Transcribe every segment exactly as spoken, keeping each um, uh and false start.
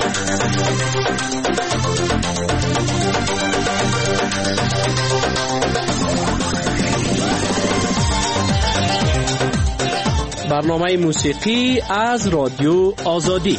برنامه موسیقی از رادیو آزادی.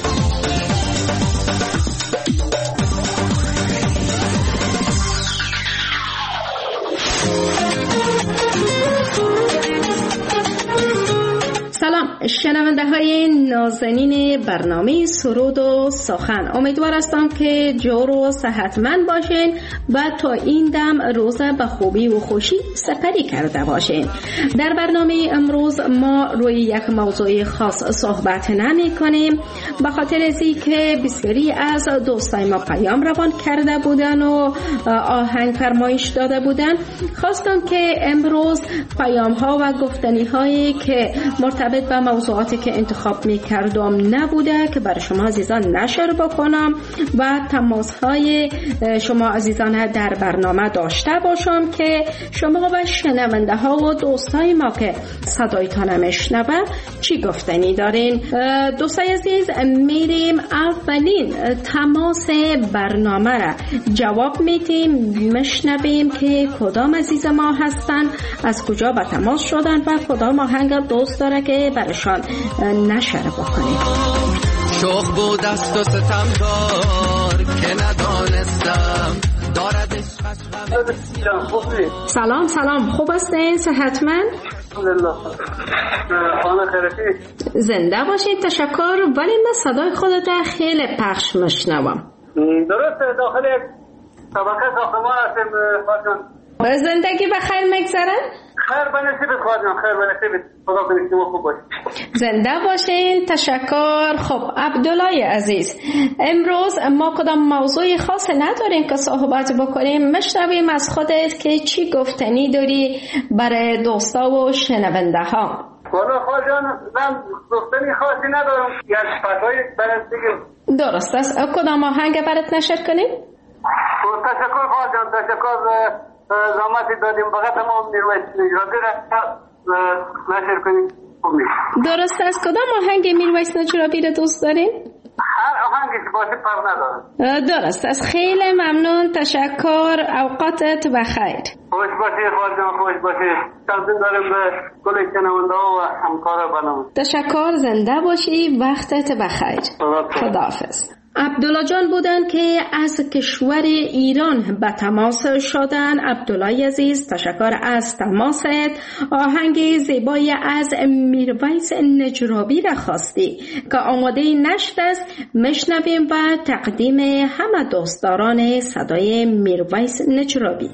سلام شنونده های نازنین برنامه سرود و سخن، امیدوار هستم که جور و صحتمند باشین و تا این دم روز به خوبی و خوشی سپری کرده باشین. در برنامه امروز ما روی یک موضوع خاص صحبت نمی کنیم، به خاطر از که بسیاری از دوستای ما پیام روان کرده بودن و آهنگ فرمایش داده بودن. خواستم که امروز پیام ها و گفتنی هایی که مرتبط به موضوعاتی که انتخاب می کردم نبوده که برای شما عزیزان نشر بکنم و تماس های شما عزیزان در برنامه داشته باشم که شما و شنونده ها و دوستای ما که صدایتان میشنوه چی گفتنی دارین. دوستای عزیز، میریم اولین تماس برنامه را جواب میدیم، میشنویم که کدام عزیز ما هستن، از کجا به تماس شدن و کدام آهنگ دوست داره که برشان نشر بکنیم. شوق بود است و ستمکار که ندانستم دارد سلام سلام، خوب هستین؟ صحتمند؟ الحمدلله. خانه خیرتی زنده باشید. تشکر. ولی من صدای خودت خیلی پخش میشنوم. درست داخل یک طبقه ساختمان هستیم خواهد. زندگی بخیر میگذره؟ خیر بنصیبت خواهد جان، خیر بنصیبت. خدا کنید شما خوب باشید. زنده باشین. تشکر. خب عبدالله عزیز، امروز ما کدام موضوع خاص نداریم که صحبت بکنیم، مشنویم از خودت که چی گفتنی داری برای دوستا و شنونده ها. والا خواهد جان من گفتنی خاصی ندارم، یک فتای برات بگم. درست است. کدام آهنگ برات نشر کنیم؟ تشکر خواهد جان، تشکر. زحمتی دادیم فقط ما میرویس نجرابی را نشر کنیم. درست است. کدام آهنگ میرویس نجرابی را دوست دارین؟ هر آهنگی که باشه پر ندارم. درست است. خیلی ممنون. تشکر. اوقاتت بخیر. خوش باشید خواهد جان، خوش باشید. تقدیم داریم به کل شنونده ها و همکار برنامه. تشکر. زنده باشی. وقتت بخیر. خداحافظ. عبدالله جان بودن که از کشور ایران به تماس شدن. عبدالله عزیز، تشکر از تماست. آهنگ زیبایی از میرویس نجرابی را خواستی که آماده نشد است، مشنویم و تقدیم همه دوستداران صدای میرویس نجرابی.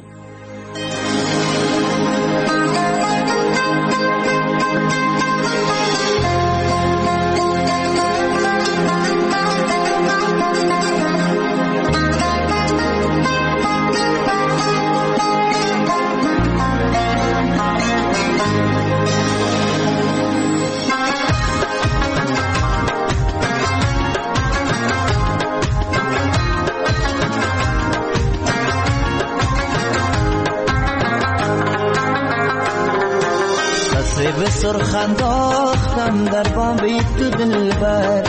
به سرخ انداختم در بام تو دلبر،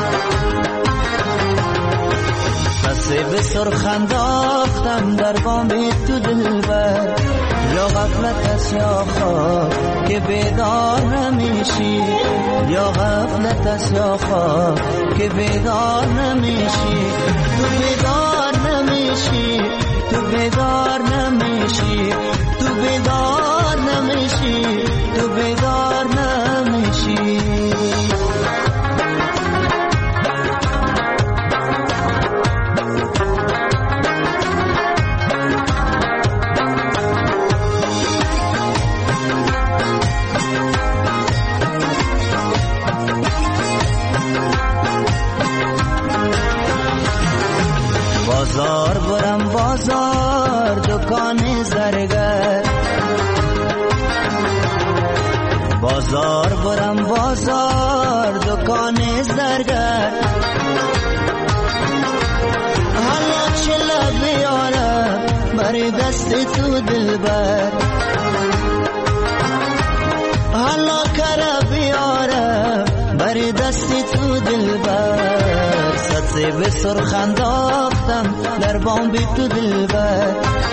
قصه به سرخ انداختم در بام تو دلبر. یا غفلت است یا خواب که بیدار نمیشی، یا غفلت است یا خواب که بیدار نمیشی. تو بیدار نمیشی، تو بیدار نمیشی، تو بیدار نمیشی، تو بیدار نمیشی. بازار برم بازار دکان زرگر، بازار برم بازار دکان زرگر. حالا چلا بیارم بر دست تو دلبر، حالا کرا بیارم بر دست تو دلبر. صد سیب سرخ انداختم در بام بی تو دلبر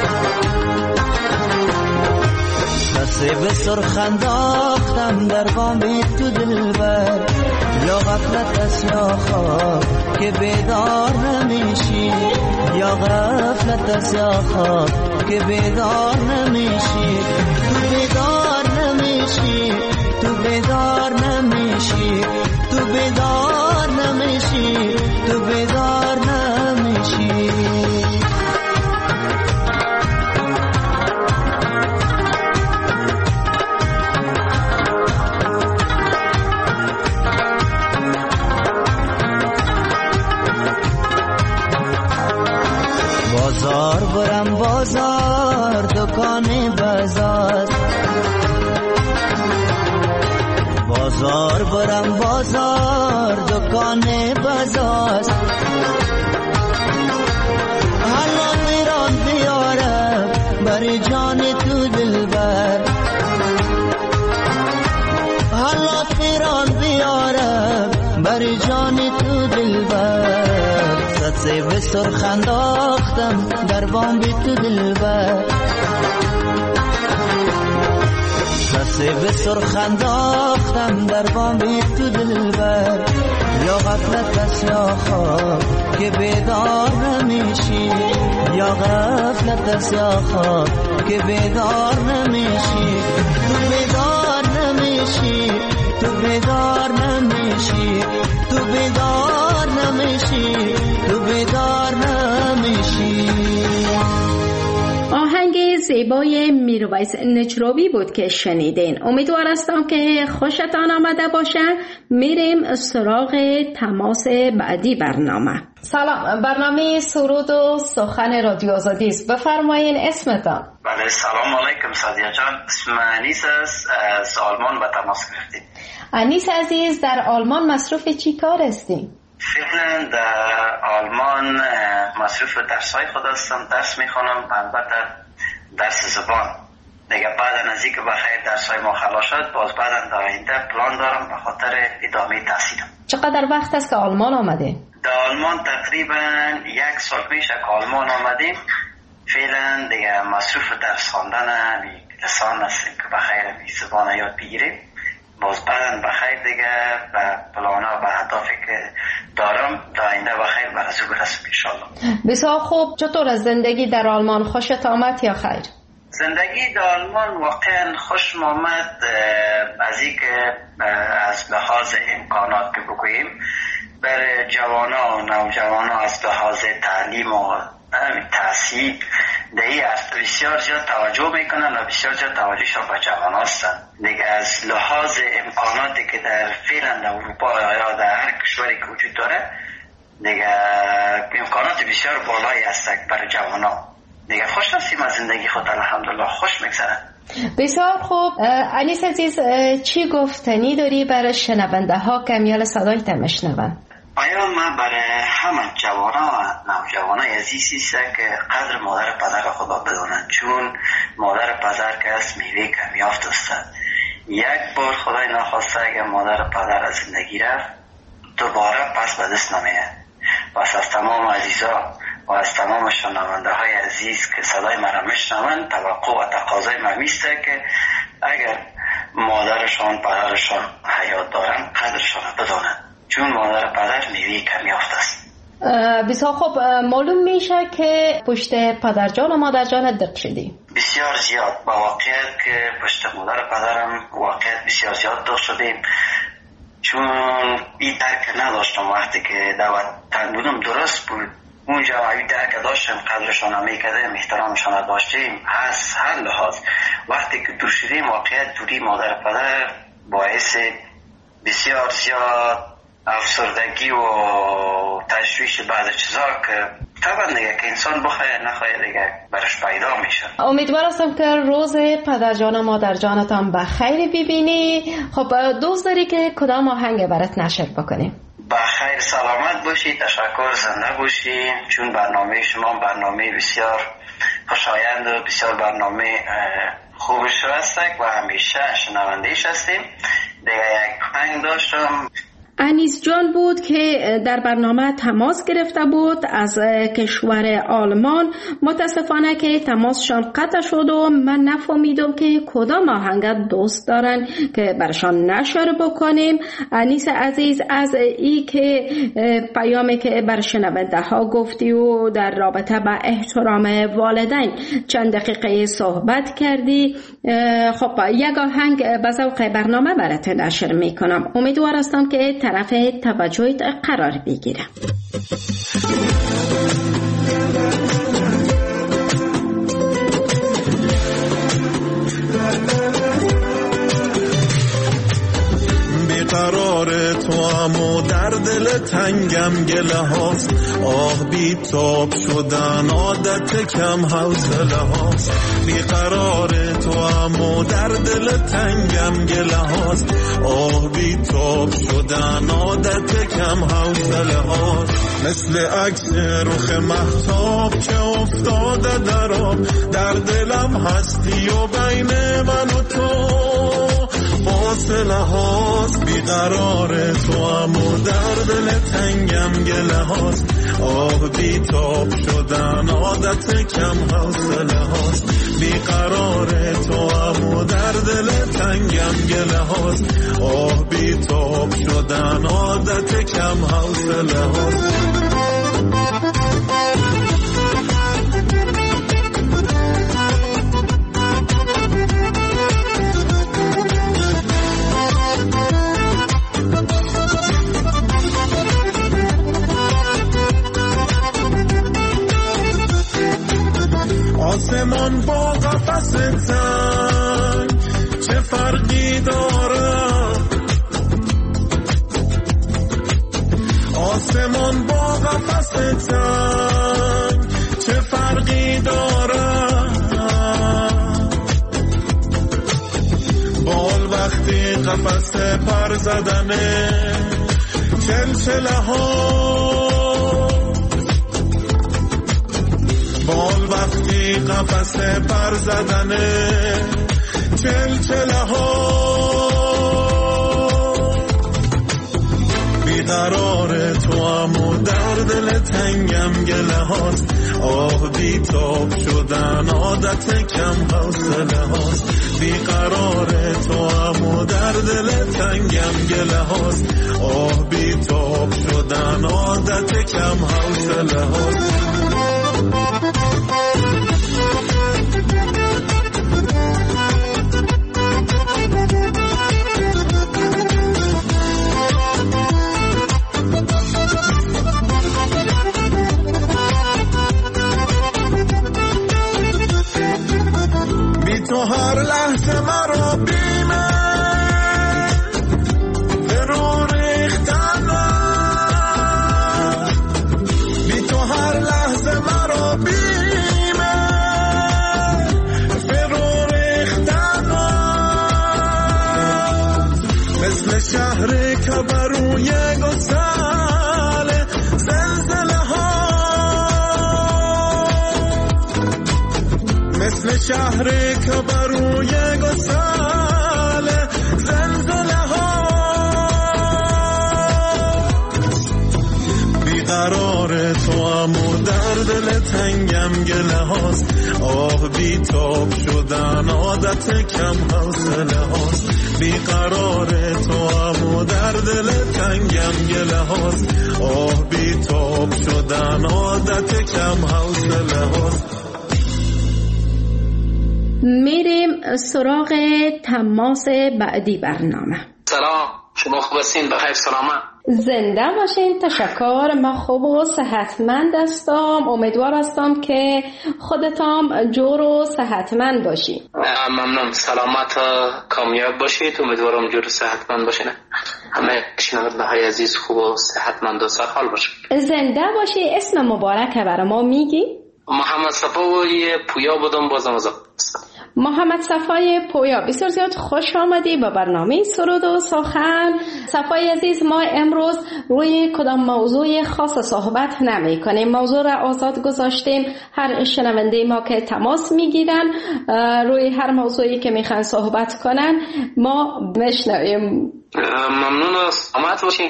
سیب سرخ انداختم در بام بی تو دلبر یا غفلت است یا خواب که بیدار نمیشی یا غفلت است یا خواب که بیدار نمیشی تو بیدار نمیشی تو بیدار نمیشی تو بیدار نمیشی تو بیدار نمیشی بازار برم بازار دکان بازار بازار برم بازار دکان بازار حالا میران بیارم بر جان تو دلبر حالا میران بیارم بر جان تو دلبر صد سیب سرخ انداختم در بام بی تو دلبر صد سیب سرخ انداختم در بام بی تو دلبر یا غفلت است یا خواب که بیدار نمیشی یا غفلت است یا خواب که بیدار نمیشی تو بیدار نمیشی تو بیدار نمیشی تو بیدار نمیشی تو بیدار نمیشی. آهنگ زیبای میرویس نجروی بود که شنیدین. امیدوار هستم که خوشتان آمده باشه. میریم سراغ تماس بعدی برنامه. سلام، برنامه سرود و سخن رادیو آزادی است. بفرمایین اسمتان. بله، سلام علیکم صادیه جان. اسم انیس است، از آلمان به تماس گرفتیم. انیس عزیز، در آلمان مصروف چی کار هستین؟ فعلا در آلمان مصروف درسای خود هستم، درس میخونم، البته درس زبان. دیگه بعد از اینکه بخیر درسای ما خلاص شد، باز بعد در آینده پلان دارم به خاطر ادامه تحصیلم. چقدر وقت است که آلمان آمده؟ در آلمان تقریبا یک سال میشه که آلمان آمدیم. فعلا دیگه مصروف درس خواندن همین لسان هستیم که بخیر همین زبان یاد بگیریم. باز بعدن بخیر دیگه به پلانا و اهدافی که دارم در آینده بخیر برازو برسیم انشالله. بسیار خوب. چطور از زندگی در آلمان؟ خوشت آمد یا خیر؟ زندگی در آلمان واقعا خوش آمد، از این که از لحاظ امکانات که بگوییم بر جوانا و نوجوانا از لحاظ تعلیم و تحصیل دیگه است، بسیار زیاد توجه میکنن و بسیار زیاد توجهشان به جوان هستن. دیگه از لحاظ امکاناتی که در فعلا در اروپا یا در هر کشوری که وجود داره دیگه امکانات بسیار بالایی هست برای جوان ها. دیگه خوش هستیم از زندگی خود، الحمدلله خوش میگذره. بسیار خوب. انیس عزیز، چی گفتنی داری برای شنونده ها که میال صدای تمشنون؟ آیا من برای همه جوانا و نوجوانای عزیزی است که قدر مادر پدر خدا بدانند، چون مادر پدر که از میوه کمیافت است. یک بار خدای نخواسته اگر مادر پدر از زندگی رفت دوباره پس به دست نمیاد. پس از تمام عزیزا و از تمام شنونده های عزیز که صدای مرا میشنوند توقع و تقاضای من میسته که اگر مادرشان پدرشان حیات دارن قدرشان بدانند، چون مادر پدر میوه کمیافت است. بسیار خوب. معلوم میشه که پشت پدرجان و مادرجان دق شدی؟ بسیار زیاد. با واقعیت که پشت مادر پدرم واقعیت بسیار زیاد دق شدیم، چون این درک نداشتم وقتی که در وطن بودم. درست بود اونجا این درک داشتم، قدرشان هم میکردیم، احترامشان داشتیم از هر لحاظ. وقتی که دور شدیم واقعیت دوری مادر پدر باعث بسیار زیاد افسردگی و تشویش بعد چیزا که طبعا دیگه که انسان بخواه نخواه دیگه برش پیدا میشه. امیدوار هستم که روز پدرجان و مادرجانتان بخیر ببینی. خب دوست داری که کدام آهنگ برات نشر بکنیم؟ بخیر سلامت باشی، تشکر، زنده باشی، چون برنامه شما برنامه بسیار خوشایند و بسیار برنامه خوبش هست و همیشه شنوندهش هستیم. دیگه یک آهنگ داشتم انیس جان بود که در برنامه تماس گرفته بود از کشور آلمان. متاسفانه که تماسشان قطع شد و من نفهمیدم که کدام آهنگ دوست دارن که برشان نشر بکنیم. انیس عزیز، از ای که پیامی که بر شنونده ها گفتی و در رابطه با احترام والدین چند دقیقه صحبت کردی، خب یک آهنگ به ذوق برنامه برات نشر میکنم. امیدوار هستم که طرف توجهت قرار بگیرم. بیقرار تو امو در دل تنگم گله هاست، آه بی تاب شدن عادت کم حوصله هاست. بیقرار تو امو در دل تنگم گله هاست، آه بی تاب شدن عادت کم حوصله هاست. مثل عکس رخ مهتاب که افتاده در آب، در دلم هستی و بین من و تو فاصله هاست. بیقرار تو امو در دل تنگم گله هاست، آه بی تاب شدن عادت کم حوصله هاست. بیقرار تو امو در دل تنگم گله هاست، آه بی تاب شدن عادت کم حوصله هاست. آسمان با قفس تنگ چه فرقی داره؟ آسمان با قفس تنگ چه فرقی داره؟ بال وقتی قفس پر زدنه چلچله ها، بال وقتی قفس پر زدنه چلچله ها. بیقرار تو امو در دل تنگم گله هاست، آه بی تاب شدن عادت کم حوصله هاست. بیقرار تو امو در دل تنگم گله هاست، آه بی تاب شدن عادت کم حوصله هاست. بی تو هر لحظه مرا بیمه فرو ریختنه، بی تو هر لحظه مرا بیمه فرو ریختنه. مثل شهری که بروی گسل زلزله ها، مثل شهری که بروی گسل زلزله ها. بیقرار تو امو در دل تنگم گله هاست، آه بی تاب شدن عادت کم حوصله هاست. بیقرار تو امو در دل تنگم گله هاست، آه بی تاب شدن عادت کم حوصله هاست. میریم سراغ تماس بعدی برنامه. سلام، شما خوب هستین؟ بخیر سلامت؟ زنده باشین. تشکر، من خوب و صحتمند هستم. امیدوار هستم که خودتان جور و صحتمند باشین. ممنون، سلامت کامیاب باشید. امیدوارم جور و صحتمند باشین. همه شنونده های عزیز خوب و صحتمند و سرحال باشین. زنده باشی. اسم مبارک برای ما میگی؟ محمد صفای پویا بودم، بازم از محمد صفای پویا، بسیار زیاد خوش آمدی به برنامه سرود و سخن. صفای عزیز، ما امروز روی کدام موضوع خاص صحبت نمی کنیم، موضوع را آزاد گذاشتیم. هر شنونده ما که تماس میگیرن روی هر موضوعی که میخوان صحبت کنن ما بشنویم. ممنون، سلامت باشین.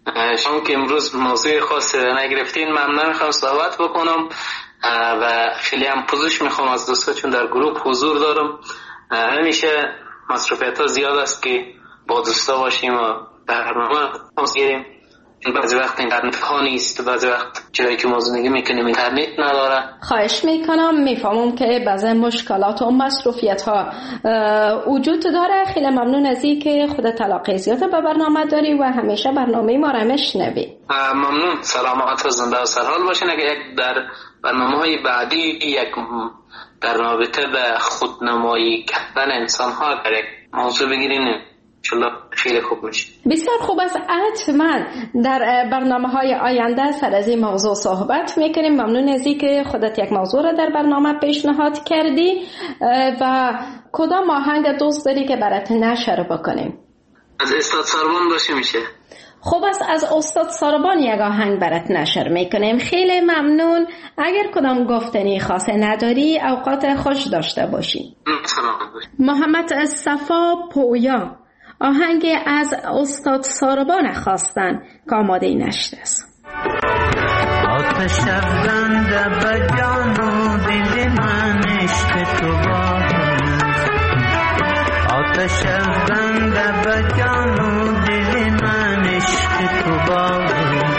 شما که امروز موضوع خاص نگرفتین، من نمیخوام صحبت بکنم و خیلی هم پوزش میخوام از دوستا، چون در گروه حضور دارم. همیشه مصروفیت ها زیاد است که با دوستا باشیم و برنامه تماس گیریم. بعضی وقت اینترنت ها نیست، بعضی وقت جایی که موضوع نگی میکنیم اینترنت نداره. خواهش میکنم، میفهمم که بعضی مشکلات و مصروفیت ها وجود داره. خیلی ممنون از این که خود علاقه زیاد به برنامه داری و همیشه برنامه ما را میشنوی. ممنون، سلامت و زنده و سرحال باشین. اگه یک در برنامه های بعدی یک در رابطه به خودنمایی کردن انسان ها در یک موضوع بگیرین، انشالله خیلی خوب میشه. بسیار خوب است. حتما در برنامه های آینده سر از این موضوع صحبت میکنیم. ممنون از این که خودت یک موضوع را در برنامه پیشنهاد کردی. و کدام آهنگ دوست داری که برات نشر بکنیم؟ از استاد ساربان باشه میشه. خوب است، از استاد ساربان یک آهنگ برات نشر میکنیم. خیلی ممنون. اگر کدام گفتنی خاصه نداری، اوقات خوش داشته باشی. محمد صفا پویا آهنگ از استاد ساربان خواستن که آماده نشته است. آتش افزنده به جان و دل من عشق تو باز، آتش افزنده به جان و دل من عشق تو باز،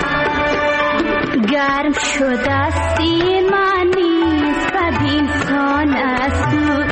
گرم شده سیما نیست ببین سان است،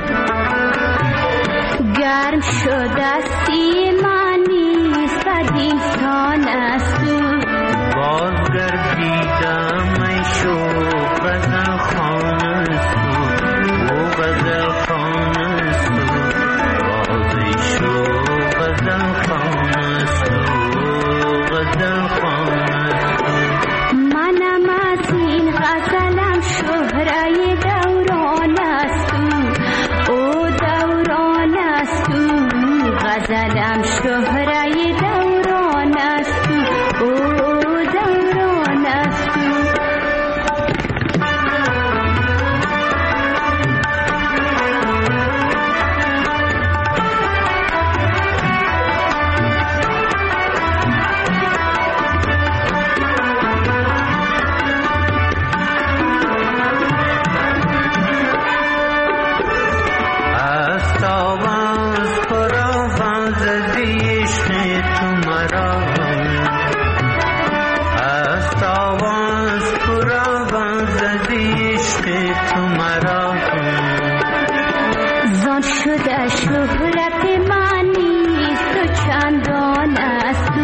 گرم شده سیما نیست ببین سان است، باز گردیدم ای شوق غزل خانه سو او غزل خانه سو، باز ای شوق غزل خانه سو غزل خانه سو، منم از این غزلم شهره دوران است، او دوران است، غزلم شهره دوران است، او دوران است. شده شهرت من نیست و چندان است،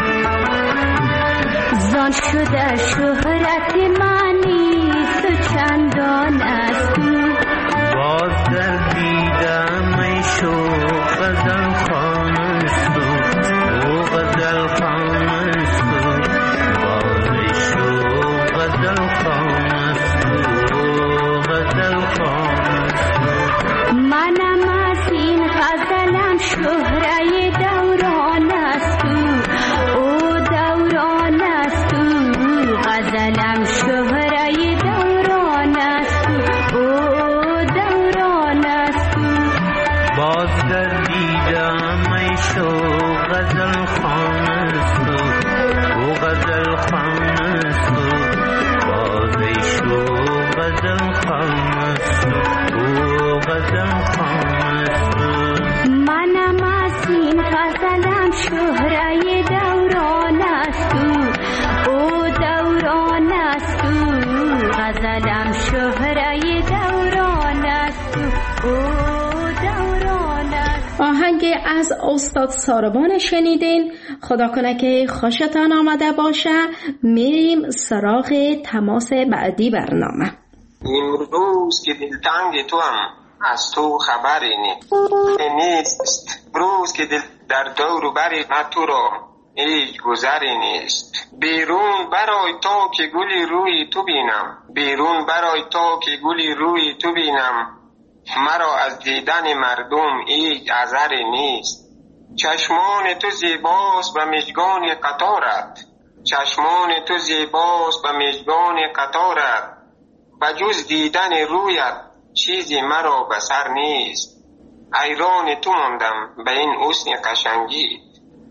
زان شده شهرت من نیست و چندان است، باز در دیدم ای شوق غزل خانه سو او غزل خانه سو، باز ای شوق غزل خانه سو غزل خانه سو، منم از این غزلم شهره دوران است، او دوران است، غزلم شهره دوران است، او دوران است، باز در دیدم ای شوق غزل خانه سو او غزل خانه سو، باز ای شوق غزل خانه سو او غزل خانه سو، منم از این غزلم شهره دوران است، او دوران است، غزلم شهره دوران است، او دوران است. آهنگ از استاد ساربان شنیدین. خدا کنه که خوشتان آمده باشه. میریم سراغ تماس بعدی برنامه. امروز که دلتنگ تو هم از تو خبری نیست، روز که دل در دور و بر من تو را هیچ گذری نیست، بیرون برای تا که گلی روی تو بینم، بیرون برای تا که گلی روی تو بینم، مرا از دیدن مردم هیچ عذری نیست، چشمان تو زیباست به مژگان قطارت، چشمان تو زیباست به مژگان قطارت، بجز دیدن رویت چیزی مرا بسر نیست، حیران تو ماندم به این حسن قشنگی،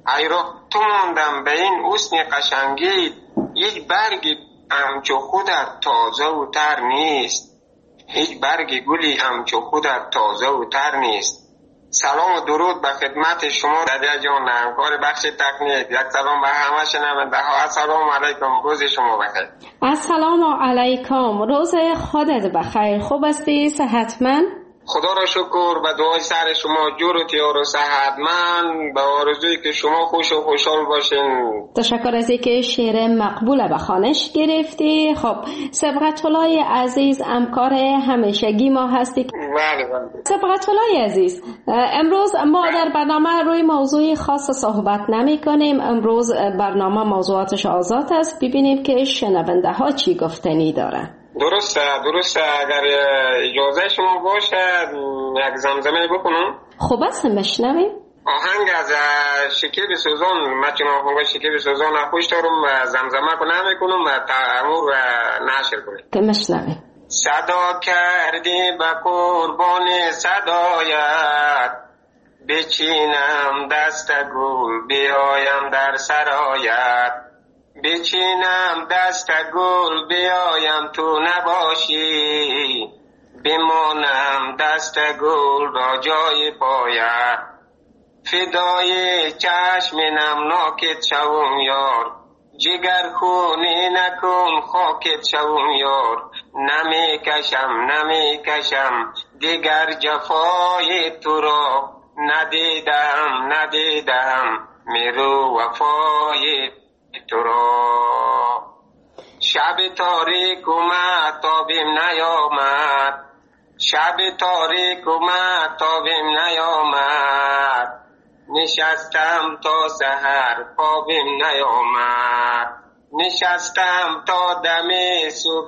حیران موندم به این حسن قشنگی، یک برگ همچو خودت تازه و تر نیست، هیچ برگ گلی همچو خودت تازه و تر نیست. سلام و درود به خدمت شما رادیو جان، همکار بخش تکنیک. یک سلام به همه شنونده ها. السلام علیکم، روز شما بخیر. السلام علیکم، روز خودت بخیر. خوب هستی؟ صحتمند؟ خدا را شکر. به دعای سر شما جور و تیار و صحتمند، به آرزویی که شما خوش و خوشحال باشین. تشکر از اینکه شعر مقبول به خوانش گرفتی. خب صبغت الله عزیز همکار همیشگی ما هستی. بله بله. صبغت الله عزیز، امروز ما در برنامه روی موضوع خاص صحبت نمی کنیم. امروز برنامه موضوعاتش آزاد است، ببینیم که شنونده ها چی گفتنی داره. درسته درسته. اگر اجازه شما باشه یک زمزمه بکنم. خوب است، مشنویم. آهنگ از شکیب سوزان، من چون آهنگ شکیب سوزان خوش دارم و زمزمه کنم میکنم و تعمور نشر کنیم که مشنویم. صدا کردی به قربان صدایت، بچینم دست گل بیایم در سرایت، بچینم دست گل بیایم تو نباشی، بمانم دست گل را جای پایت، فدای چشم نمناکت شوم یار، جگر خونی نکن خاکت شوم یار، نمی کشم نمی کشم دیگر جفای تو را، ندیدم ندیدم میرو وفای تو را. شب تاریک اومد تابیم نیامد، شب تاریک اومد تابیم نیامد، نشستم تا سحر خوابیم نیامد، نشستم تا دم صبح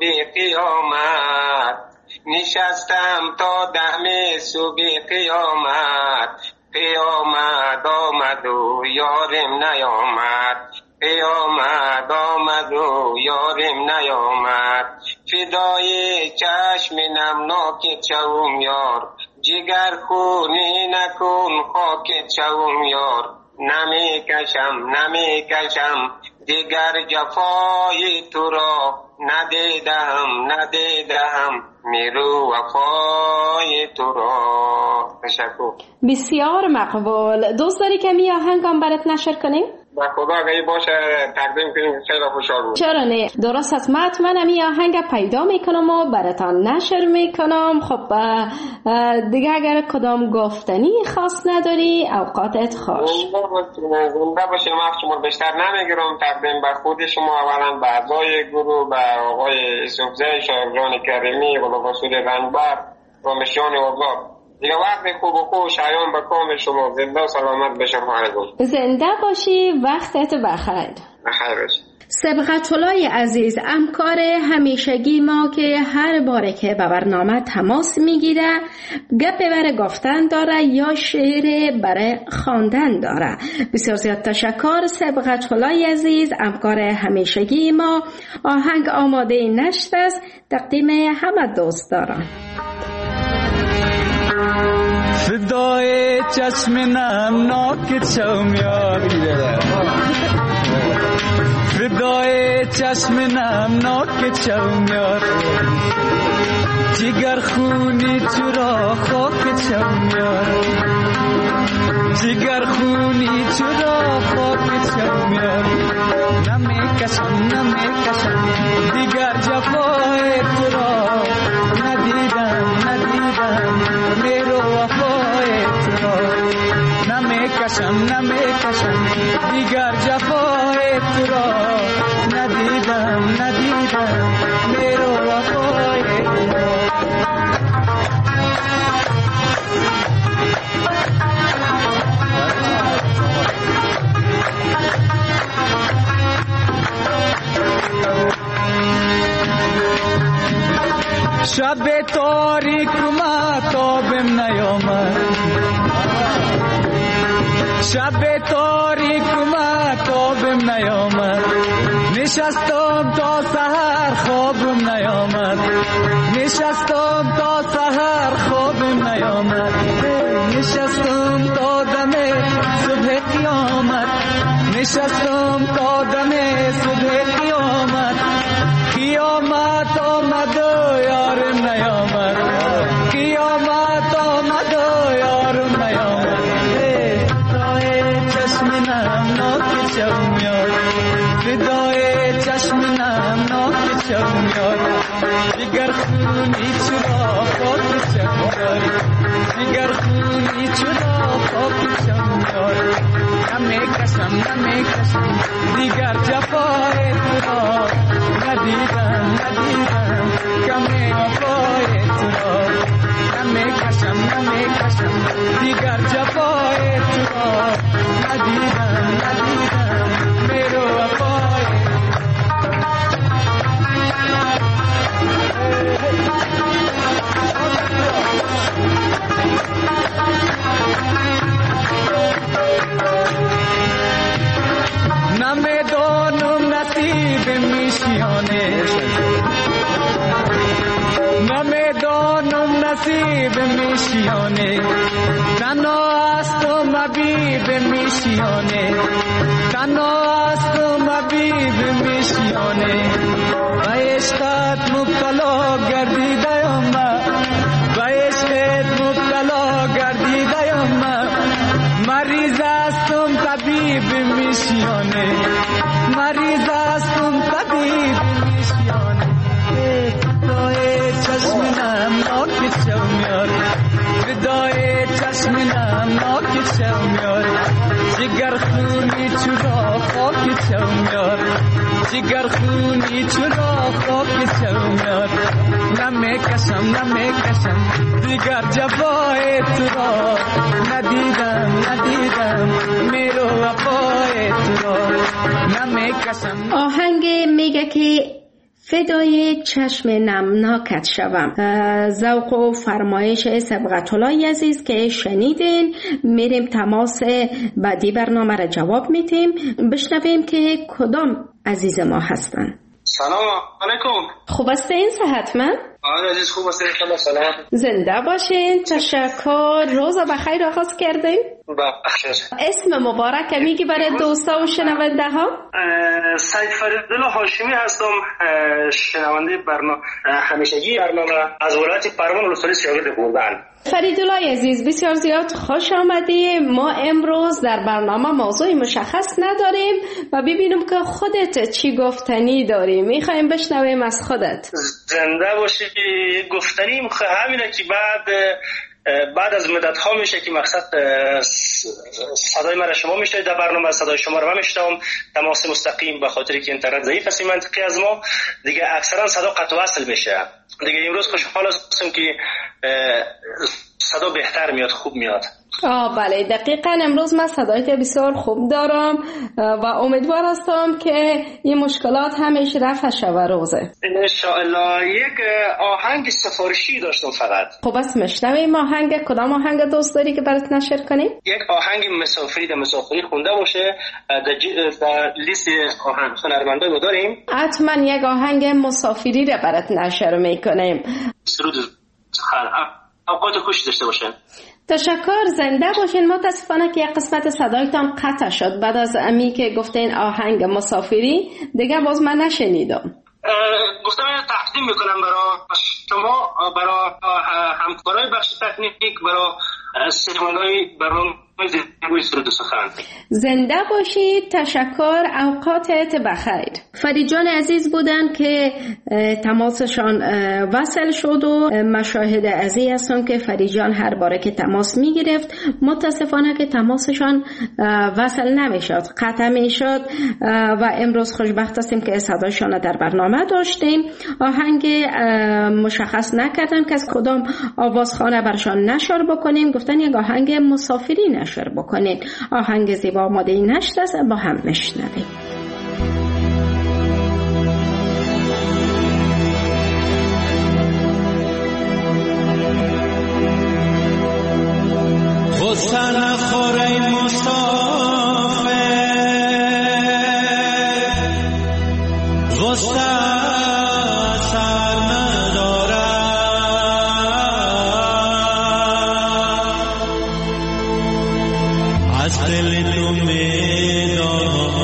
قیامت، نشستم تا دم صبح قیامت، قیامت آمد و یارم نیامد، قیامت آمد و یارم نیامد، فدای چشم نمناکت شوم یار، جگر خونی نکن خاکت شوم یار، نمی کشم نمی کشم دیگر جفای تو را، ندیدم ندیدم میرو وفای تو را. تشکر. بسیار مقبول. دوست داری که می آهنگم برات نشر کنیم؟ با خدا اگه باشه تقدیم کنیم، خیلی خوشحال بود. چرا نه؟ درست است. من حتما می آهنگ پیدا میکنم و براتان نشر میکنم. خب دیگه اگر کدام گفتنی خاص نداری اوقاتت خوش. زنده باشین. وقت شما بیشتر نمیگیرم. تقدیم به خود شما، اولا به اعضای گروه، به آقای یوسفزی شایگان کریمی، غلام رسول رنگبر و مشیان اوضاع. دیگه وقت خوب و خوب شایان به کام شما. زنده و سلامت بشه. زنده باشی. وقتت بخیر. بخیر باشی. صبغت الله عزیز همکار همیشگی ما که هر باره که به برنامه تماس میگیره گپ برای گفتن داره یا شعر برای خواندن داره. بسیار زیاد تشکر صبغت الله عزیز همکار همیشگی ما. آهنگ آماده نشت است، تقدیم همه دوست دارم. فدای چشم نمناکت شوم یار، فدای چشم نمناکت شوم یار، جگر خونی چرا خاکت شوم یار، جگر خونی چرا خاکت شوم یار، نمی کشم نمی کشم دیگر جفای تو را، ندیدم ندیدم میرو وفای تو را، نمی کشم نمی کشم دیگر جفای تو را، ندیدم ندیدم میرو وفای تو را. شب تاریک ماتابم نیامد، شب تاریک ماتابم نیامد، نشستم تا سحر خوابم نیامد، نشستم تا سحر خوابم نیامد، نشستم تا دم صبح قیامت، نشستم قدم صبح قیامت قیامت آمد و یارم نیامد قیامت آمد و یارم نیامد فدای چشم نمناک چشمیار فدای چشم نمناک چشمیار جگر خونی چرا خاک چشمیار جگر خونی چرا خاک چشمیار نمی کشم نمی کشم دیگر جفای تو را ندیدم ندیدم کمی وفای تو را نمی کشم نمی کشم دیگر جفای تو را ندیدم ندیدم میرو وفای نمیدانم نصیب میشیانه نمیدانم نصیب میشیانه تنها است و مبیب میشیانه تنها است و مبیب میشیانه و عشقت مبتلا گردیده ما و عشقت مبتلا گردیده ما مریض استم طبیب میشیانه مریض استم طبیب میشیانه فدای چشم نمناک چشمیار فدای چشم نمناک چشمیار جگر خونی چرا خاک چشمیار جگر خونی چرا خاک چشمیار نمی کشم نمی کشم دیگر جفای تو را ندیدم ندیدم میرو وفای تو را نمی کشم. آهنگ میگه که فدای چشم نمناکت شوم. ذوق و فرمایش سبقت الله عزیز که شنیدین. میریم تماس بعدی برنامه را جواب میتیم. بشنویم که کدام عزیز ما هستن. سلام علیکم. خوب هستین؟ صحتمند؟ آره عزیز خوب هستین. سلام. زنده باشین. تشکر. روز بخیر آغاز کردین؟ بخیر. اسم مبارک میگی برای دوستا و شنونده ها؟ سید فریدالله هاشمی هستم، شنونده برنامه همیشگی برنامه از ولایت پروان ولسوالی شاگرد بودن. فریدالله عزیز بسیار زیاد خوش آمدی. ما امروز در برنامه موضوع مشخص نداریم و ببینیم که خودت چی گفتنی داری. میخوایم بشنویم از خودت. زنده باشی. گفتنیم همینه که بعد بعد از مدت ها میشه که مقصد صدای من شما میشه در برنامه، صدای شما رو من میشنوم تماس مستقیم، به خاطر که اینترنت ضعیف است منطقی از ما دیگه اکثرا صدا قطع و وصل میشه. دیگه امروز خوشحال هستم که صدا بهتر میاد، خوب میاد. آه بله دقیقاً امروز من صدایت بسیار خوب دارم و امیدوار هستم که این مشکلات همیشه رفع شود روزه. انشاءالله. یک آهنگ سفارشی داشتم فقط. خب بس میشنویم. آهنگ کدام آهنگ دوست داری که برات نشر کنیم؟ یک آهنگ مسافری در مسافری خونده باشه در لیست آهنگ هنرمندای ما داریم. حتما یک آهنگ مسافری رو برات نشر میکنیم. سرود اوقات خوش داشته باشه. تشکر. زنده باشین. متاسفانه که یک قسمت صدایتان قطع شد بعد از امی که گفتین آهنگ مسافری دیگه باز من نشنیدم. گفتم تقدیم میکنم برای شما، برای همکارای بخش تکنیک، برای سرمانای برنامه زندگی سرود سخن. زنده باشید. تشکر. اوقاتت بخیر. فرید جان عزیز بودن که تماسشان وصل شد و مشاهده عزیز هستم که فرید جان هر باره که تماس میگرفت متاسفانه که تماسشان وصل نمیشد، قطع میشد و امروز خوشبخت هستیم که صدایشان در برنامه داشتیم. آهنگ مشخص نکردن که از کدام آوازخانه برشان نشر بکنیم. گفتن یک آهنگ مسافری نشر بکنیم. آهنگ زیبا آماده نشر است، با هم میشنویم. غصه نخوره مسافر، غصه سر نداره، از دل تو میدانم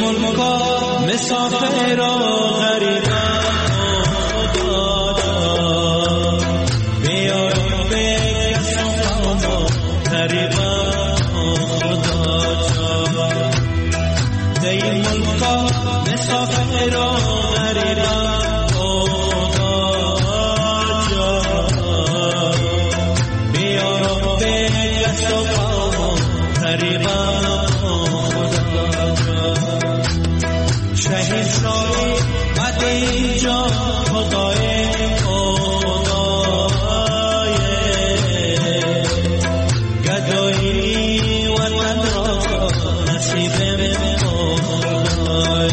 ملکا مسافر و غریبا خدا جا بیا به کسان و غریبا خدا جا دی ملکا مسافر و غریبا شهید شایی مد اینجا خدای خدای گدایی وطن را نصیب خدای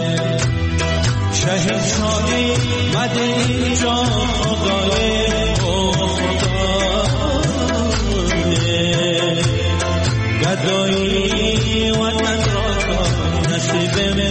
شهید شایی مد اینجا خدای خدای گدایی وطن را نصیب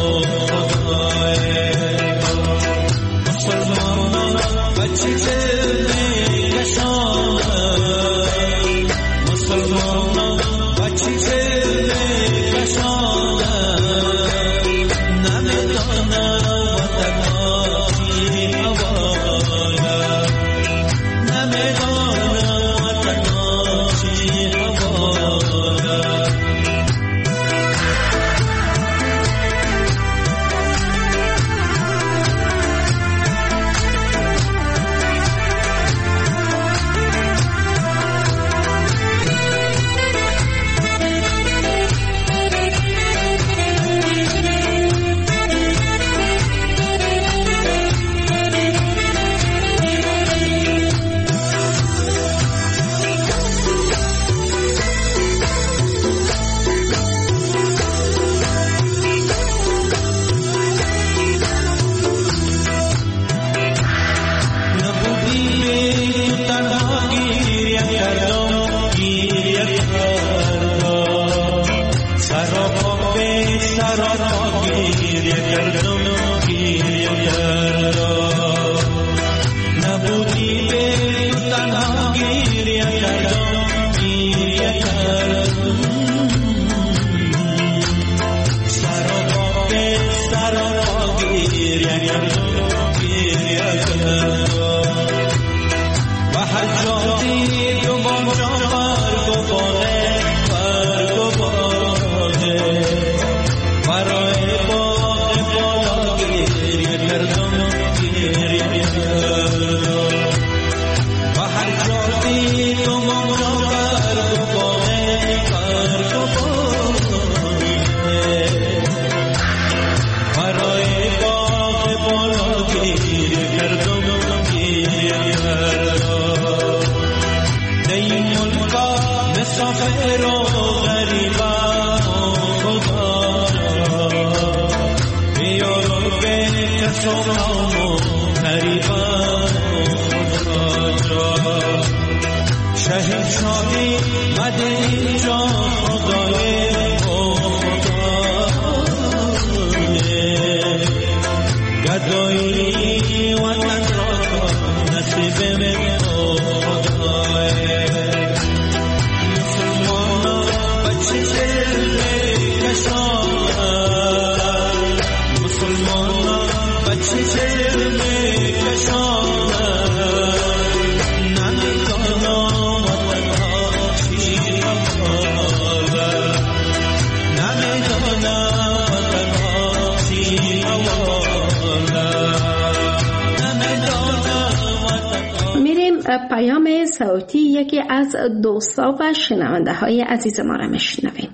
پیام صوتی یکی از دوستا و شنونده های عزیز ما را میشنویم.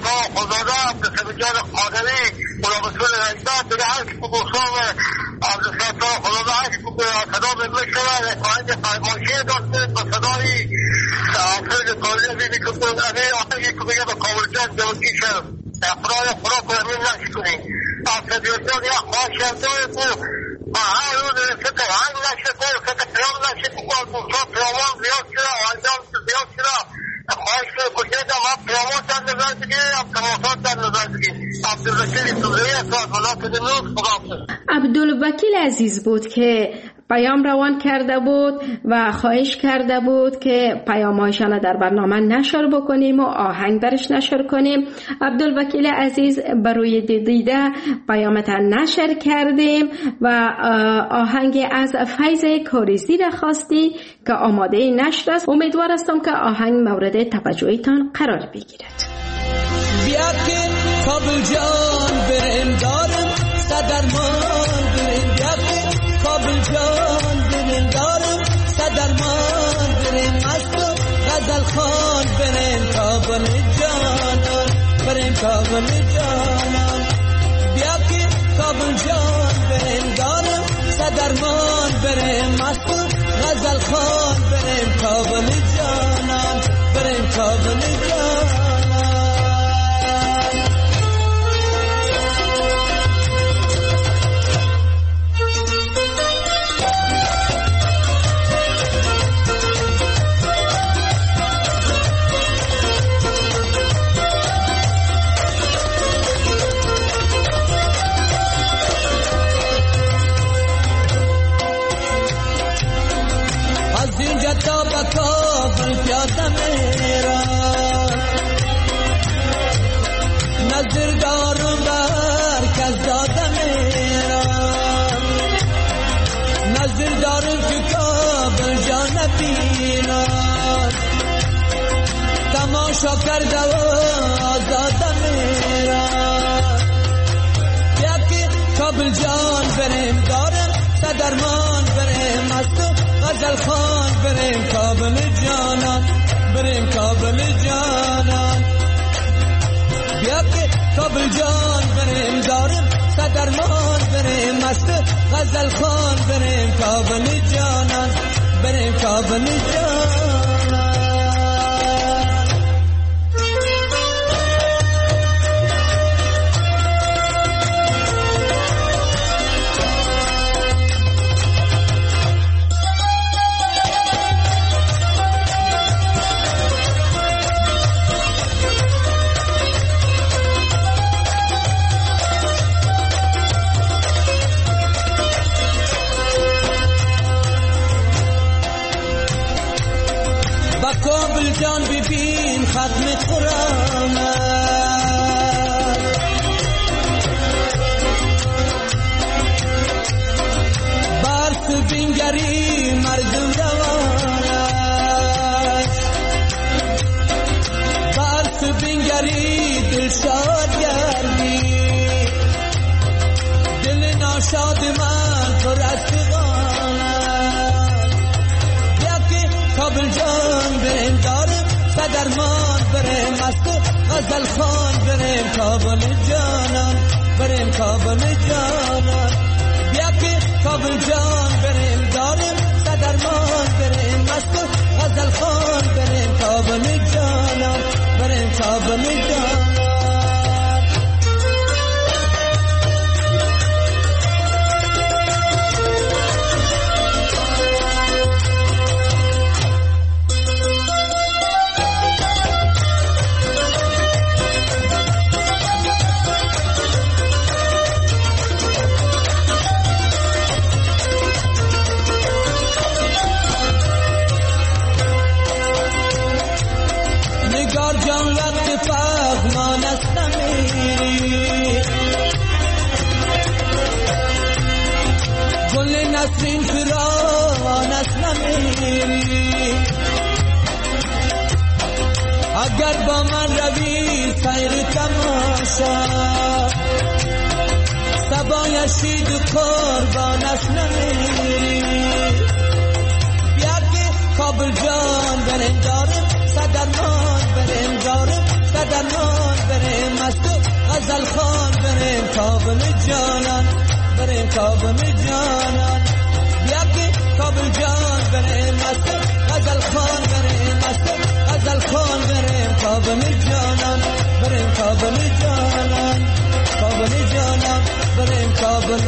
عبدالفتاح قادری، غلام رسول رجب، دیگه هر که دوستان ستا خدا عشق و صدا به مشتر آهنگ فرمایشی داشته با صدای حافظ طالبی میکنه امی آهنگی که بگه به کامل جان جوکی شد خدای خدا کنه همین نشت کنی حافظ جان یا خواهشم دوی بود و هر روز رسط هنگ نشت کنی رسط پیام نشت کنی دوستا پیامان زیاد شده آهنجان زیاد شده خواهش کنی کجه دم هم پیامان در نظر بگی هم تماسات در نظر بگی عبدالوکیل سوزهی اصلاح خدا کده نوز خدا عبدالوکیل عزیز بود که پیام روان کرده بود و خواهش کرده بود که پیام‌هایشان در برنامه نشر بکنیم و آهنگ درش نشر کنیم. عبدالوکیل عزیز بروی دیده پیامتان نشر کردیم و آهنگ از فیض کاریزی را خواستی که آماده نشر است. امیدوار هستم که آهنگ مورد توجهتان قرار بگیرد. بیا که کابل جان بریم دارم صدرمان بریم بیا که کابل جان بریم دارم صدرمان بریم مست و غزل خان بریم کابل جانان بریم کابل جانان بیا که کابل جان بریم دارم صدرمان بریم مست و غزل خان بریم کابل جانان بریم کابل جانان تا با کابل پیاده میرم نظر دارم بر کس داده میرم نظر دارم که کابل جا نبینم تماشا کرده و آزاده میرم بیا که کابل جان بریم دارم صدرمان بریم مستو غزل خان بریم کابل جانان بریم کابل جانان بیا که کابل جان بریم دارم صدرمان بریم مست غزل خان بریم کابل جانان بریم کابل جانان کابل جان ببین ختم قرآن برس بینگری مردم روان برس بینگری دل شاد گردی دل ناشاد من پر از فغان کابل جان بریم دارم صدرمان بریم مست غزل خان بریم کابل جانان بریم کابل جانان بیا که کابل جان بریم دارم صدرمان بریم مست غزل خان بریم کابل جانان بریم کابل جانان نسرین فران است نمیری اگر با من روی سیر تماشا سبای شید قربان است نمیری بیا که کابل جان بریم دارم صدرمان بریم دارم صدرمان بریم مست غزل خان بریم کابل جانان بریم کابل جانان بیا که کابل جان بریم مست غزل خان بریم مست غزل خان بریم کابل جانان بریم کابل جانان کابل جانان بریم کابل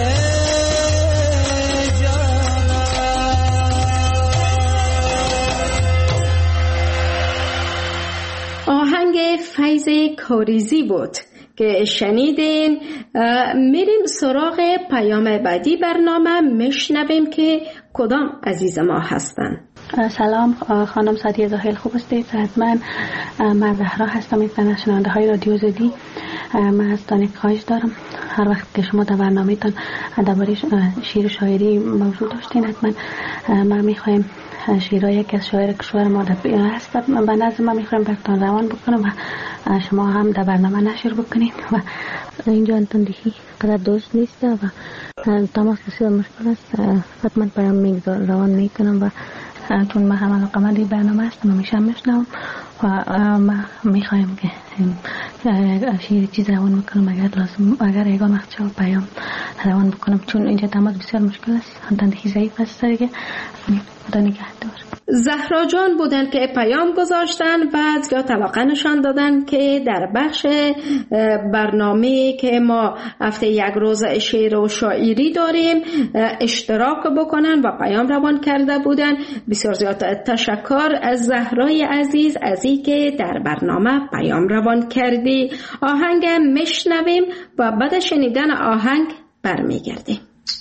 آهنگ فیض کاریزی بود که شنیدین. میریم سراغ پیام بعدی برنامه، میشنویم که کدام عزیز ما هستن. سلام خانم سعدیه زاهل، خوب هستید؟ من من زهرا هستم، یک از شنونده های رادیو آزادی. من از تان خواهش دارم هر وقت که شما در برنامه تان درباره شعر و شاعری موضوع داشتین، حتما ما میخوایم شعرهای یکی از شاعر کشور ما هست به نظر ما میخوایم براتون روان بکنم و شما هم در برنامه نشر بکنید. و اینجا انتندهی قدر دوست نیست و تماس بسیار مشکل است، حتما پیام میگذار روان میکنم و چون ما هم علاقه‌مند برنامه هستم و میشم میشنم و ما میخوایم که شیر چیز روان بکنم اگر لازم، اگر ایگان وقت شو پیام روان بکنم، چون اینجا تماس بسیار مشکل است، انتندهی ضعیف است دیگه. خدا نگهدار. زهرا جان بودن که پیام گذاشتن، بعد یا طلاقه نشان دادن که در بخش برنامه که ما هفته یک روز شعر و شاعری داریم اشتراک بکنن و پیام روان کرده بودن. بسیار زیاد تشکر از زهرای عزیز از این که در برنامه پیام روان کردی. آهنگ میشنویم و بعد شنیدن آهنگ برمیگردیم.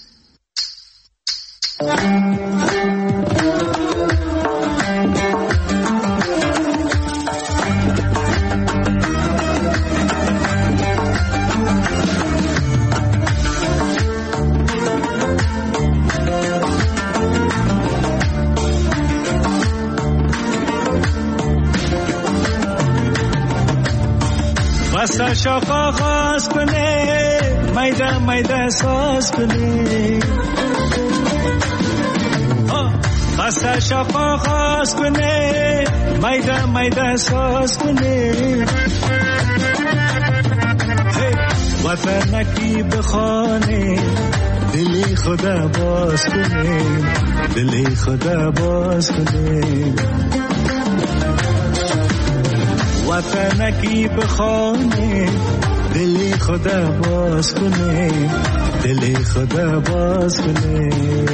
واسه شاخا خواست کنه میده میده ساز کنه، واسه شاخا خواست کنه میده میده ساز کنه، وطنکی بخانه دلی خدا باز کنه، دلی خدا باز کنه، وطنکی بخانه دلی خدا باز کنه، دلی خدا باز کنه.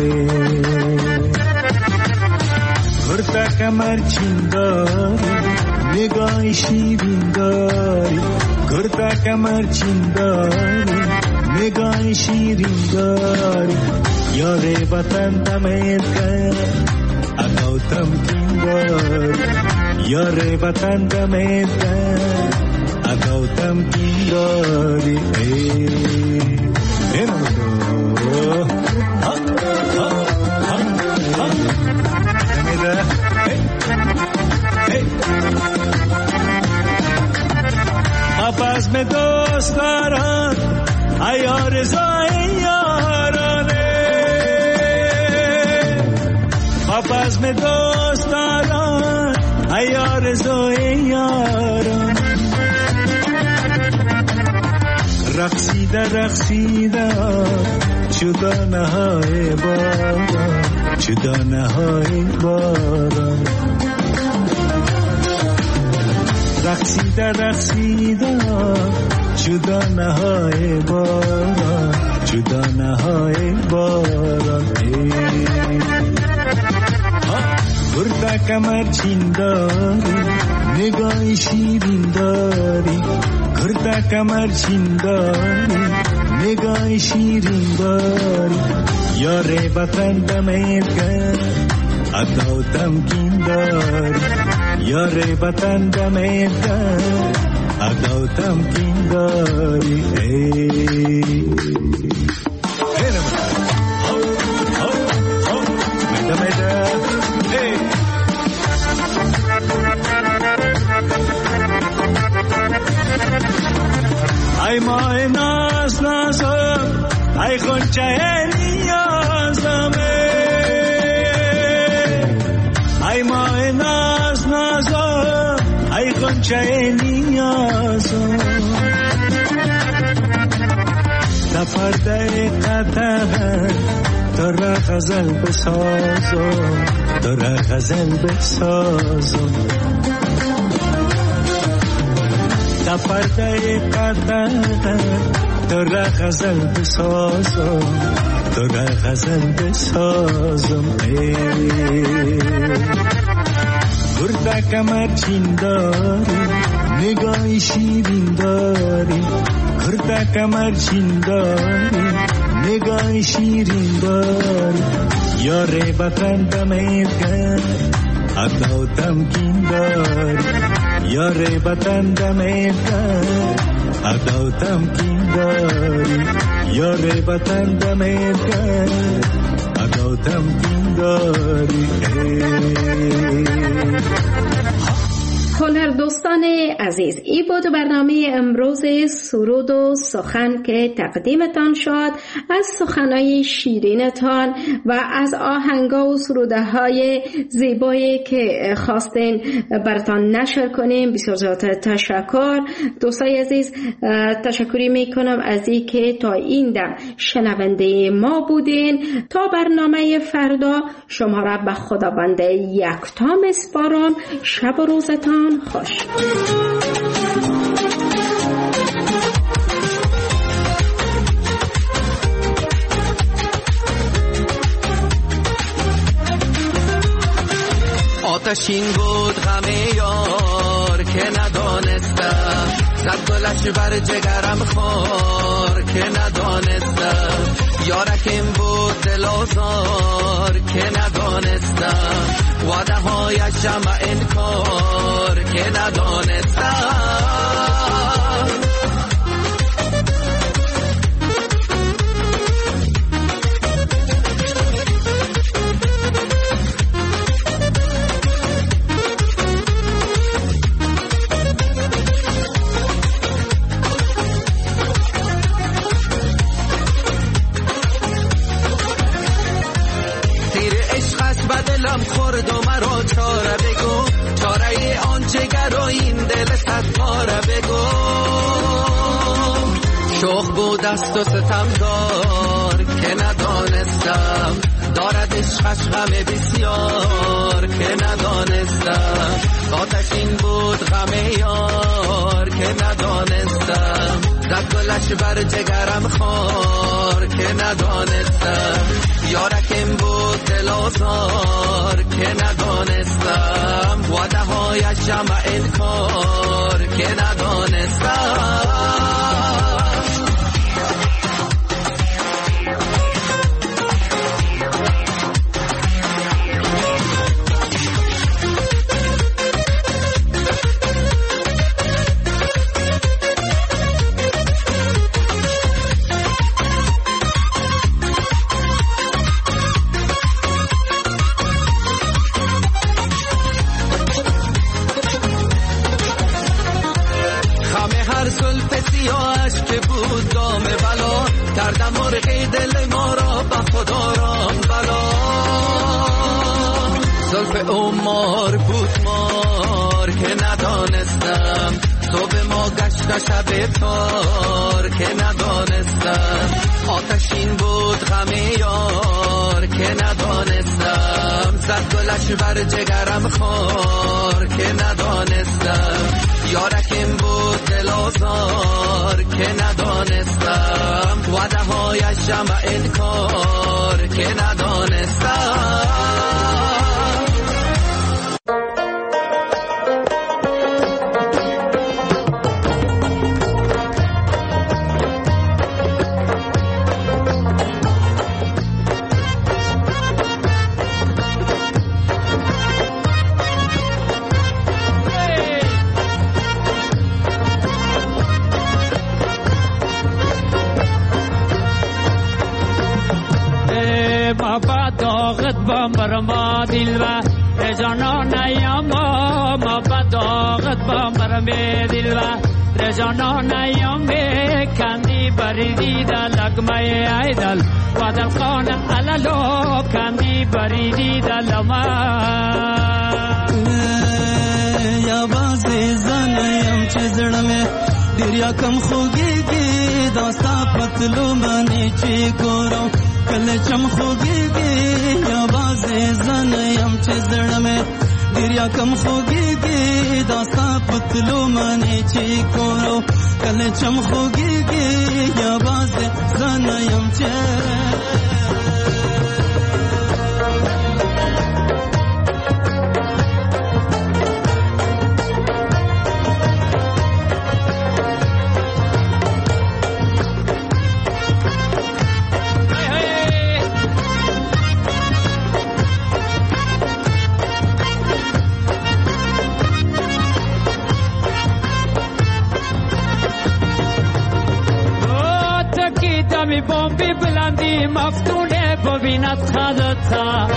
گرتا کمر چین داری نگاه شیرین داری، گرتا کمر چین داری نگاه شیرین داری، یار وطن دمید کرد اگاو تمکین داری، یار وطن دمید کرد اگاو تمکین داری. پس میں دوست دارم ای آرزوی یارانه، پس میں دوست دارم ای آرزوی یارانه، رقصیده رقصیده چدانه های باران، چدانه های باران، رقصیده رقصیده چدانه های باران، چدانه های باران. گرتا کمر چین داری نگاه شیرین داری، گرتا کمر چین داری نگاه شیرین داری، یار وطن دمید کرد اگاو تمکین داری، یار وطن دمید کرد اگاو تمکین داری. ای ماه ناز نازم ای خونچه نیازمه، ای ماه ناز نازم ای خونچه نیازم، پرده قطر تو را غزل بسازم تو را غزل بسازم در پرده قطر تو را غزل بسازم تو را غزل بسازم گرده کمر چین داری نگاه شیرین داری گرده کمر چین داری نگاه شیرین داری یار وطن دمیدن حتی تمکین داری یار وطن دمیدن حتی تمکین داری یار وطن دمیدن حتی تمکین داری هنر دوستان عزیز، این بود برنامه امروز سرود و سخن که تقدیمتان شد از سخنهای شیرینتان و از آهنگا و سروده های زیبایی که خواستین براتان نشر کنیم. بسیار زیاد تشکر دوستای عزیز. تشکری میکنم از این که تا این دم شنونده ما بودین. تا برنامه فردا شما را به خداوند یکتا میسپارم. شب و روزتان خوش. آتشین بود غم یار که ندانستم زد گلش بر جگرم خار که ندانستم یارکم بود دل آزار که ندانستم وعده هایش جمع انکار که ندانستم دلم خورد و مرا چاره بگو چاره آن جگر و این دل صد پاره بگو شوق بود است و ستمدار که ندانستم دارد عشقش غم بسیار که ندانستم آتشین بود غم یار که ندانستم زد گلش بر جگرم خار که ندانستم یارکم بود دل آزار که ندانستم وعده هایش جمع انکار که ندانستم کردم مرغی دل ما را به خدا رام بلا زلف عمر بود مار که ندانستم صبح ما گشت شب تار که ندانستم آتشین بود غم یار که ندانستم زد گلش بر جگرم خار که ندانستم یارکم بود دل آزار که ندانستم وعده هایش جمع انکار که ندانستم برما دل و رجانا نیاما ما بداغت با مرمه دل و رجانا نیامه کندی بریدی در لگمه ایدل و در خانه علالو کندی بریدی در لما یا بازی زنیم چه زڑمه دریا کم خوگیگی داستا پتلو منی چی گورو کل چم خوگیگی یا باز زنیم چه زړمه دریا کم خوگیگی داستا پتلو منی چی گورو کل چم خوگیگی یا باز زنیم چه می بامبی بلندی مفتونه ببیند خدتا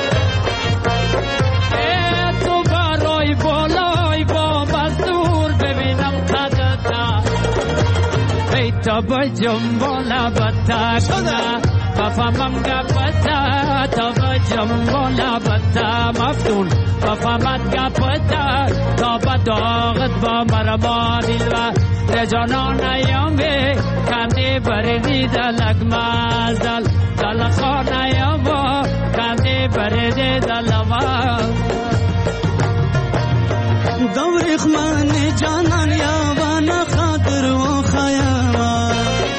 ای تو برای بالای بام از دور ببینم خدتا ای تا بجم بالا بتا کنه بفهمم گپتا تا بجم بالا بتا مفتون بفهمت گپتا تا بداغت با مرما دیلوه رجانان ایامی کندی بردی دلک مازدل دلخان ایاما کندی بردی دلما دوریخ من جانان یاوان خاطر و خیاما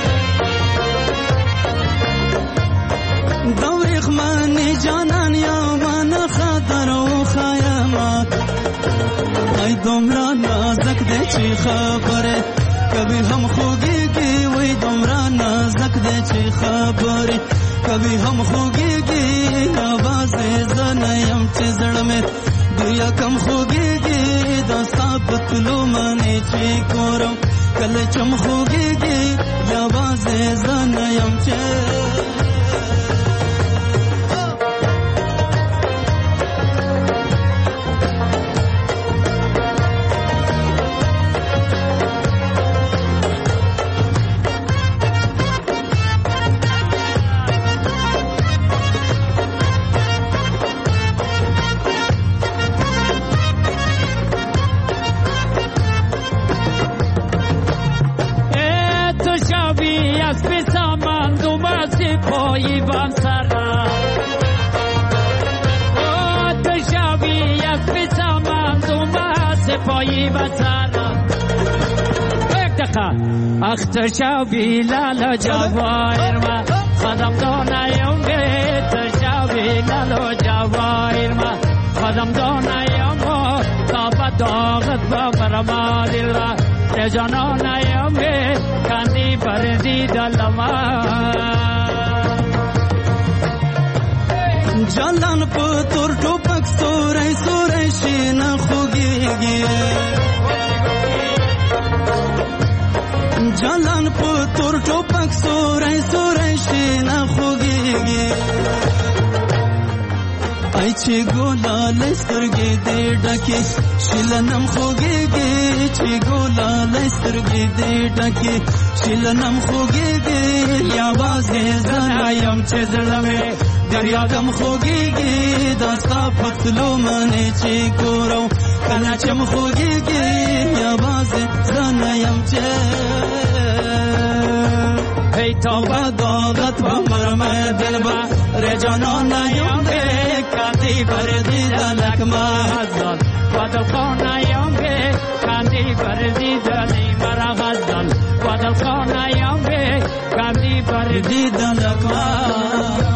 دوریخ من جانان یاوان خاطر و خیاما ای دمرا نازک ده چی خبره کبھی ہم خوگی گی وی دمرا نازک دے چی خبری کبھی ہم خوگی گی آواز زنیم چی زڑ میں دیا کم خوگی گی داستا پتلو منی چی کورم کل چم خوگی گی آواز زنیم چی پایی بام سرا او تشاوی از بسامان دوما سپایی بام سرا یک دقیقه اختشاوی لالا جوایر ما خدم دانایم به تشاوی لالا جوایر ما خدم دانایم تا بداغت با مرما دل را رجانانایم به کندی بردی دلما جلان پتور ټوپک سورای سورای شین خوګيږي جلان پتور ټوپک سورای سورای شین خوګيږي ای چې ګولا لسترګې دې ډکه شلنم خوګيږي چې ګولا لسترګې دې ډکه شلنم خوګيږي یا وازه زنایم چې زړمه دریا کم خوگیگی داستا پتلو منی چی کورو کنا چم خوگیگی یا باز زنیم چه ای تا بداغت با مرمه دل با رجانان نیم بی کندی بردی دلک مازدال ودل خان نیم بی کندی بردی دلی مرا غزدال ودل خان نیم بی کندی بردی دلک مازدال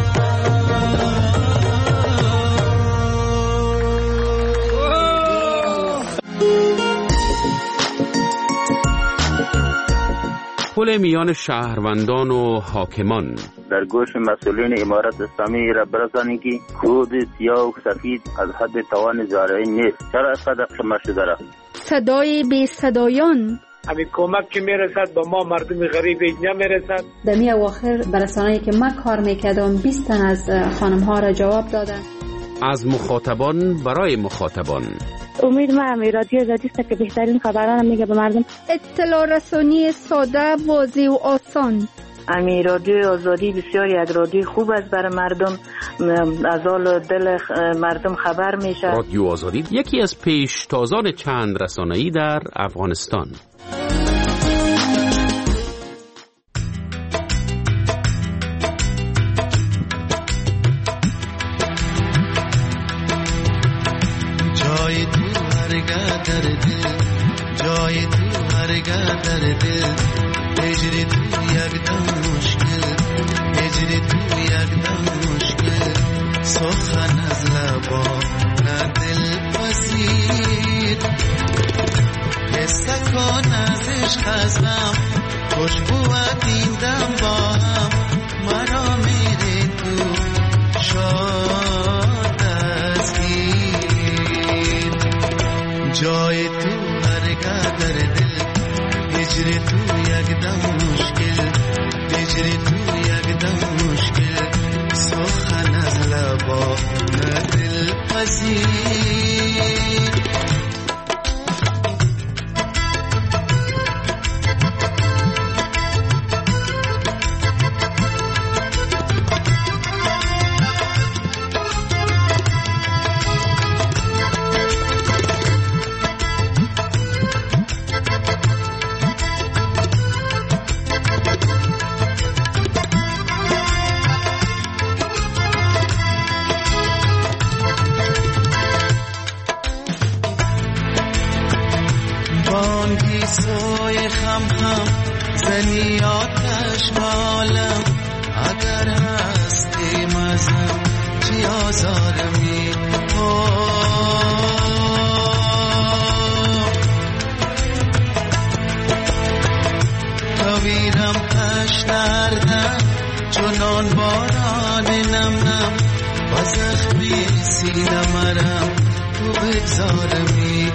پل میان شهروندان و حاکمان در گوش مسئولین امارت اسلامی را برسانید که خود سیاه و سفید از حد توان زارعین نیست. چرا اینقدر خمار شده را؟ صدای بی صدایان همین کمک که میرسد با ما مردم غریب اینجا میرسد. در می اواخر برسانه‌ای که من کار میکردم بیست تن از خانم ها را جواب دادن. از مخاطبان برای مخاطبان. امید ما هم رادیو آزادی است که بهترین خبران میگه به مردم. اطلاع رسانی ساده، واضح و آسان. امی رادیو آزادی بسیار یک رادیو خوب است برای مردم، از حال دل مردم خبر میشه. رادیو آزادی یکی از پیشتازان چند رسانه‌ای در افغانستان. در دل جای تو هرگاه در دل هجری تو یک دم مشکل هجری تو یک دم مشکل سخن از لبا نه دل پذیر حس کن از عشق از غم خوشبوت این دم با هم مرا میره تو شاد از گیر جای تو هرگاه در دل هجری تو یک دم مشکل هجری تو یک دم مشکل سخن از لبا نه دل پذیر زنی آتش بالم اگر هستی مزم چی آزارمی تویرم پش دردم چونان باران نم نم و زخمی سینمرم تو بگذارمی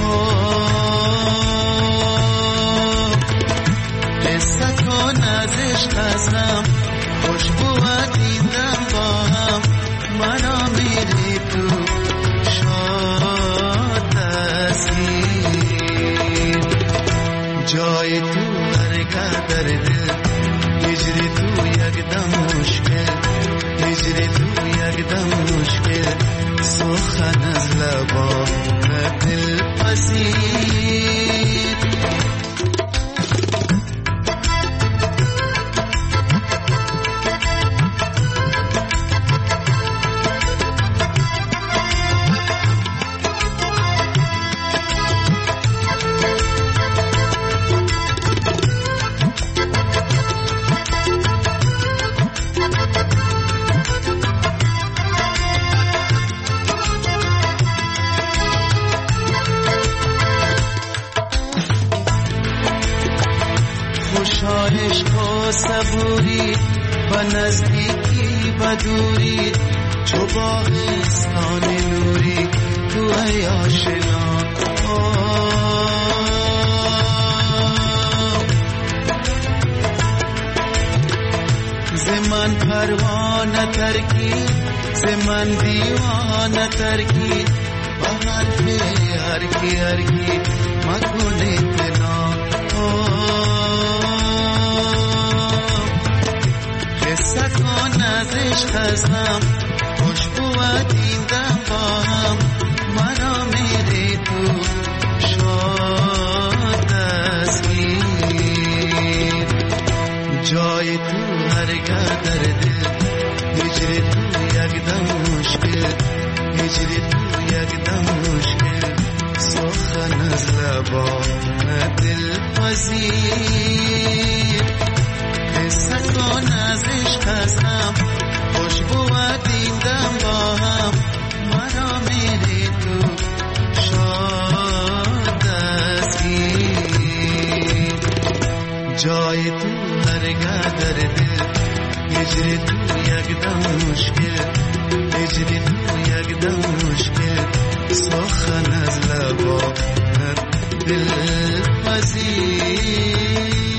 سکن از عشق از غم خوشبوت این دم با هم مرا میری تو شاد دستگیر جای تو هرگاه در دل هجری تو یک دم مشکل هجری تو یک دم مشکل سخن از لبا نه دل پذیر عشق و صبوری و نزدیکی و دوری چو باغستان نوری تو ای آشنا زمن پروانه ترکی زمن دیوانه ترکی و حرف هرکی هرکی مکن اتنا سکن از عشق از غم خوشبوت این دم با هم مرا میری تو شاد دستگیر جای تو هرگاه در دل هجری تو یک دم مشکل هجری تو یک دم مشکل سخن از لبا نه دل پذیر سکن از عشق از غم خوشبوت این دم با هم مرا میری تو شاد دستگیر جای تو هرگاه در دل هجری تو یک دم مشکل هجری تو یک دم مشکل سخن از لبا نه دل پذیر